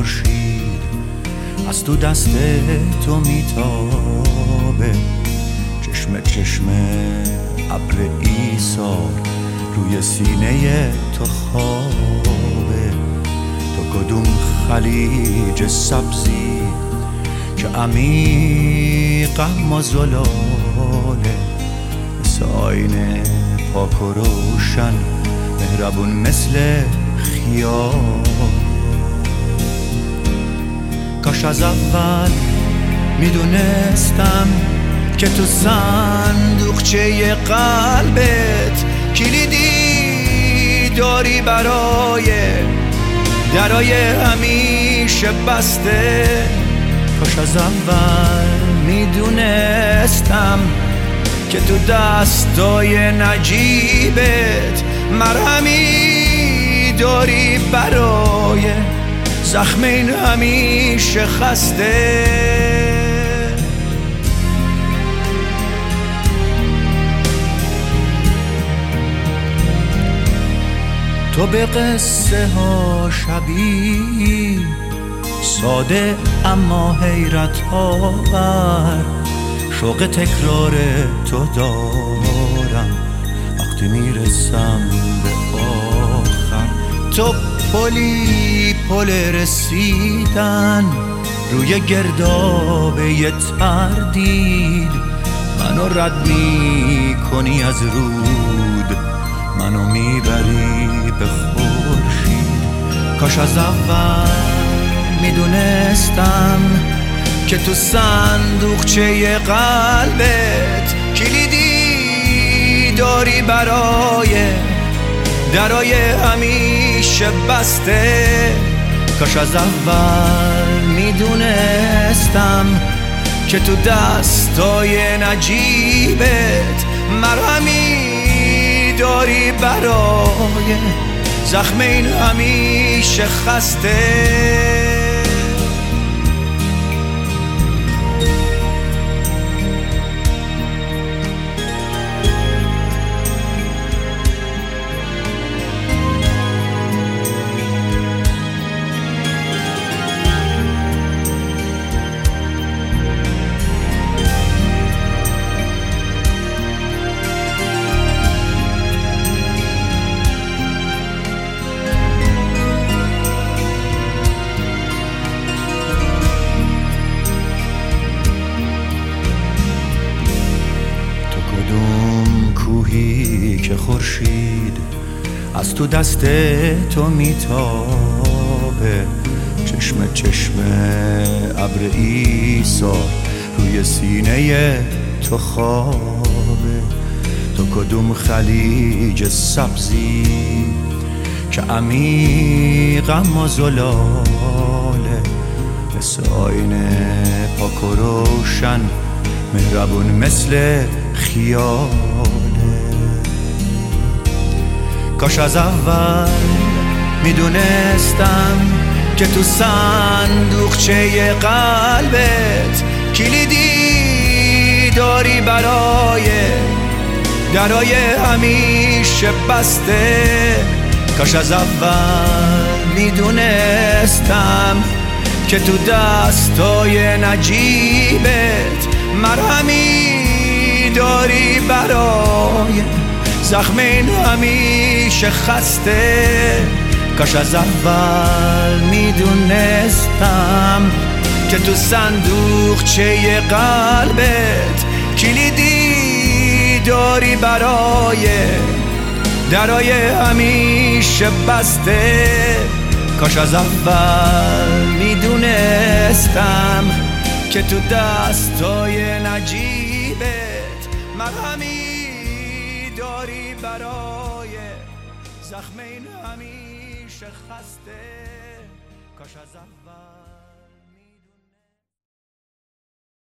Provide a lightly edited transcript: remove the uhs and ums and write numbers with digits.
خورشید از تو دست تو میتابه، چشم چشم ابر ایثار روی سینه تو خوابه. تو کدوم خلیج سبزی که عمیق اما زلاله، مثل آینه پاک و روشن مهربون مثل خیال. کاش از اول میدونستم که تو صندوقچه قلبت کلیدی داری برای درای همیشه بسته. کاش از اول میدونستم که تو دستای نجیبت مرهمی داری برای زخم این همیشه خسته. تو به قصه ها شبیه، ساده اما حیرت آور، شوق تکرار تو دارم وقتی میرسم به آخر. تو پل رسیدن روی گردابه تردید، منو رد میکنی از رود، منو میبری به خورشید. کاش از اول میدونستم که تو صندوقچه قلبت کلیدی داری برای درای همیشه بسته. کاش از اول میدونستم که تو دستای نجیبت مرهمی داری برای زخم این همیشه خسته. که خورشید از تو دست تو میتابه، چشم چشم ابر ایثار روی سینه تو خوابه. تو کدوم خلیج سبزی که عمیق اما زلاله، مثل آینه پاک و روشن مهربون مثل خیال. کاش از اول میدونستم که تو صندوقچه قلبت کلیدی داری برای درای همیشه بسته. کاش از اول میدونستم که تو دستای نجیبت مرهمی داری برای زخم این همیشه خسته. کاش از اول میدونستم که تو صندوقچه قلبت کلیدی داری برای درای همیشه بسته. کاش از اول میدونستم که تو دستای نجیبت مرهمی داری برای زخم این همیشه خسته. کاش از اول